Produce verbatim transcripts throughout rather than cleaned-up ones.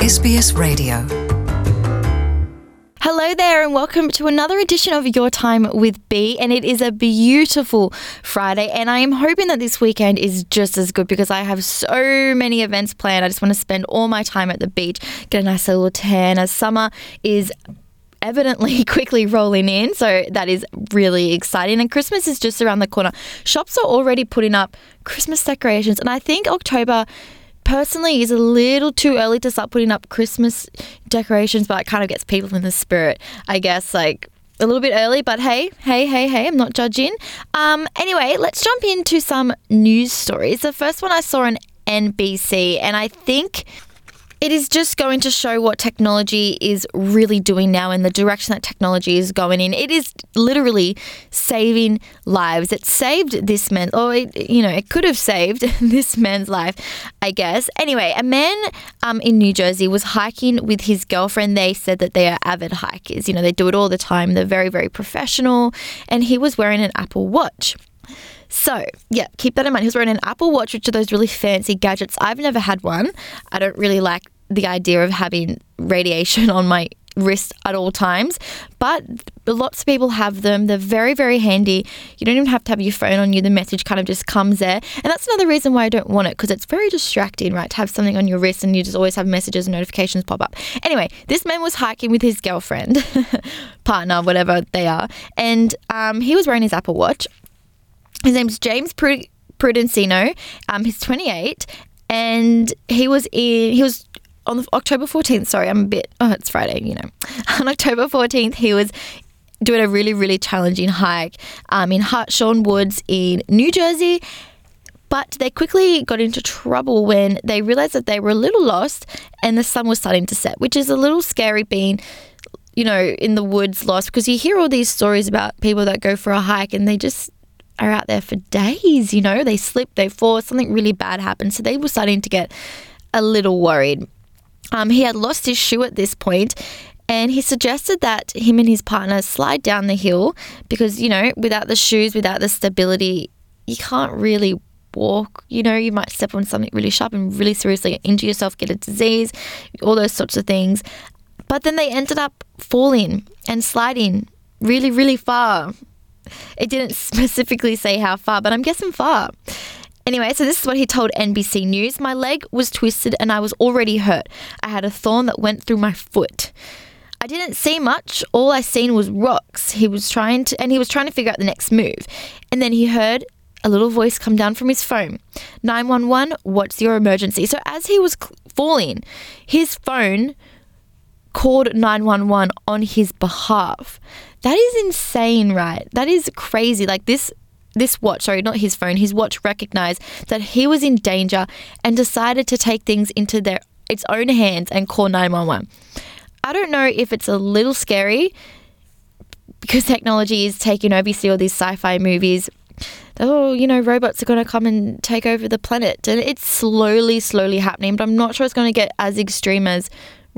S B S Radio. Hello there and welcome to another edition of Your Time with B, and it is a beautiful Friday and I am hoping that this weekend is just as good because I have so many events planned. I just want to spend all my time at the beach, get a nice little tan as summer is evidently quickly rolling in, so that is really exciting. And Christmas is just around the corner. Shops are already putting up Christmas decorations, and I think October personally is a little too early to start putting up Christmas decorations, but it kind of gets people in the spirit, I guess, like a little bit early, but hey, hey, hey, hey, I'm not judging. Um, anyway, let's jump into some news stories. The first one I saw on N B C, and I think it is just going to show what technology is really doing now and the direction that technology is going in. It is literally saving lives. It saved this man, or it, you know, it could have saved this man's life, I guess. Anyway, a man um, in New Jersey was hiking with his girlfriend. They said that they are avid hikers. You know, they do it all the time. They're very, very professional. And he was wearing an Apple Watch. So, yeah, keep that in mind. He was wearing an Apple Watch, which are those really fancy gadgets. I've never had one. I don't really like the idea of having radiation on my wrist at all times, but lots of people have them. They're very, very handy. You don't even have to have your phone on you. The message kind of just comes there. And that's another reason why I don't want it, because it's very distracting, right, to have something on your wrist and you just always have messages and notifications pop up. Anyway, this man was hiking with his girlfriend, partner, whatever they are, and um, he was wearing his Apple Watch. His name's James Prud- Prudencino. Um, he's twenty-eight, and he was in. He was on the, October fourteenth. Sorry, I'm a bit. Oh, it's Friday, you know. On October fourteenth, he was doing a really, really challenging hike um, in Hartshorn Woods in New Jersey. But they quickly got into trouble when they realized that they were a little lost, and the sun was starting to set, which is a little scary being, you know, in the woods lost, because you hear all these stories about people that go for a hike and they just are out there for days, you know, they slip, they fall, something really bad happens. So they were starting to get a little worried. Um, he had lost his shoe at this point, and he suggested that him and his partner slide down the hill because, you know, without the shoes, without the stability, you can't really walk. You know, you might step on something really sharp and really seriously injure yourself, get a disease, all those sorts of things. But then they ended up falling and sliding really, really far. It didn't specifically say how far, but I'm guessing far. Anyway, so this is what he told N B C News. My leg was twisted and I was already hurt. I had a thorn that went through my foot. I didn't see much. All I seen was rocks. He was trying to, and he was trying to figure out the next move. And then he heard a little voice come down from his phone. nine one one, what's your emergency? So as he was falling, his phone called nine one one on his behalf. That is insane, right? That is crazy. Like this this watch, sorry, not his phone, his watch recognized that he was in danger and decided to take things into their its own hands and call nine one one. I don't know if it's a little scary because technology is taking over. You see all these sci-fi movies. Oh, you know, robots are going to come and take over the planet. And it's slowly, slowly happening, but I'm not sure it's going to get as extreme as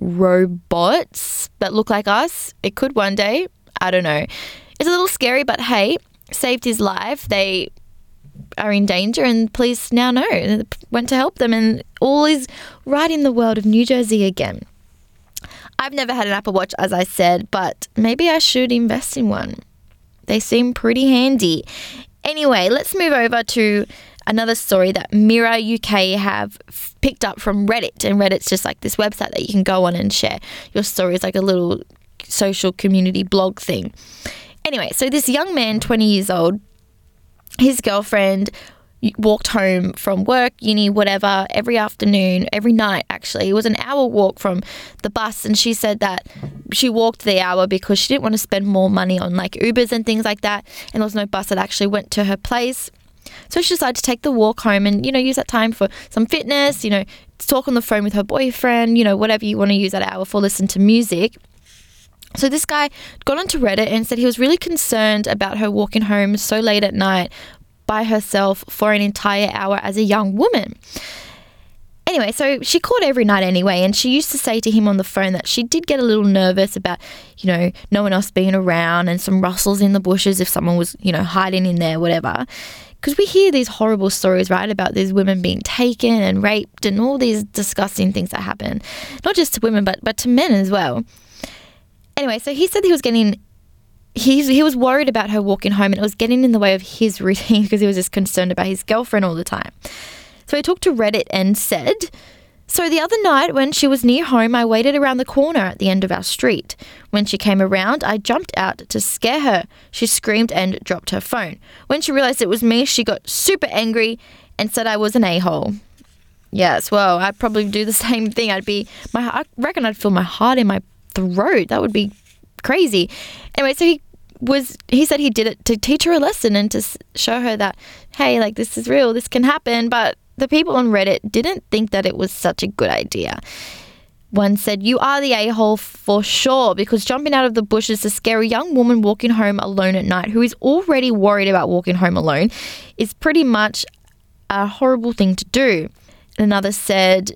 robots that look like us. It could one day. I don't know. It's a little scary, but hey, saved his life. They are in danger and police now know. Went to help them and all is right in the world of New Jersey again. I've never had an Apple Watch, as I said, but maybe I should invest in one. They seem pretty handy. Anyway, let's move over to another story that Mirror U K have picked up from Reddit. And Reddit's just like this website that you can go on and share your stories, like a little social community blog thing. Anyway, so this young man, twenty years old, his girlfriend walked home from work, uni, whatever, every afternoon, every night actually. It was an hour walk from the bus, and she said that she walked the hour because she didn't want to spend more money on like Ubers and things like that, and there was no bus that actually went to her place. So she decided to take the walk home and, you know, use that time for some fitness, you know, talk on the phone with her boyfriend, you know, whatever you want to use that hour for, listen to music. So this guy got onto Reddit and said he was really concerned about her walking home so late at night by herself for an entire hour as a young woman. Anyway, so she called every night anyway, and she used to say to him on the phone that she did get a little nervous about, you know, no one else being around and some rustles in the bushes if someone was, you know, hiding in there, whatever. because we hear these horrible stories, right, about these women being taken and raped and all these disgusting things that happen, not just to women, but, but to men as well. Anyway, so he said he was getting, he, he was worried about her walking home and it was getting in the way of his routine because he was just concerned about his girlfriend all the time. So he talked to Reddit and said, so the other night when she was near home, I waited around the corner at the end of our street. When she came around, I jumped out to scare her. She screamed and dropped her phone. When she realized it was me, she got super angry and said I was an a-hole. Yes, well, I'd probably do the same thing. I'd be, my, I reckon I'd feel my heart in my throat. That would be crazy. Anyway, so he was, he said he did it to teach her a lesson and to show her that, hey, like this is real, this can happen, but the people on Reddit didn't think that it was such a good idea. One said, you are the a-hole for sure, because jumping out of the bushes to scare a young woman walking home alone at night who is already worried about walking home alone is pretty much a horrible thing to do. Another said,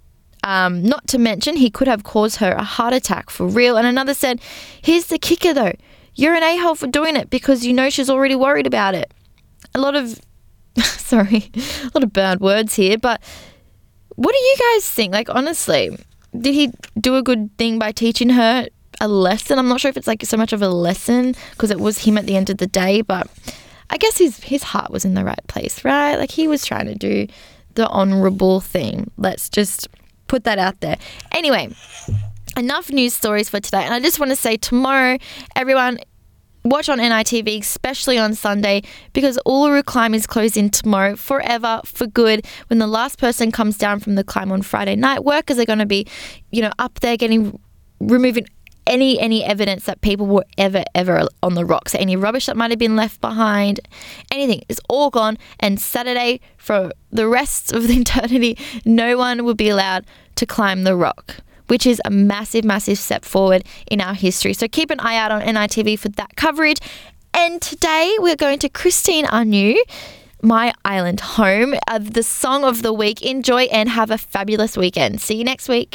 um, not to mention he could have caused her a heart attack for real. And another said, here's the kicker though, you're an a-hole for doing it because you know she's already worried about it. A lot of Sorry, a lot of bad words here, but what do you guys think? Like, honestly, did he do a good thing by teaching her a lesson? I'm not sure if it's like so much of a lesson because it was him at the end of the day, but I guess his, his heart was in the right place, right? Like he was trying to do the honourable thing. Let's just put that out there. Anyway, enough news stories for today. And I just want to say tomorrow, everyone, watch on N I T V, especially on Sunday, because Uluru Climb is closing tomorrow forever, for good. When the last person comes down from the climb on Friday night, workers are going to be, you know, up there getting, removing any any evidence that people were ever, ever on the rocks. So any rubbish that might have been left behind, anything is all gone. And Saturday, for the rest of the eternity, no one will be allowed to climb the rock, which is a massive, massive step forward in our history. So keep an eye out on N I T V for that coverage. And today we're going to Christine Anu, My Island Home, uh, the song of the week. Enjoy and have a fabulous weekend. See you next week.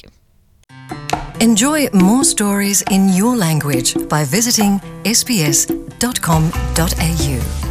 Enjoy more stories in your language by visiting s b s dot com dot a u.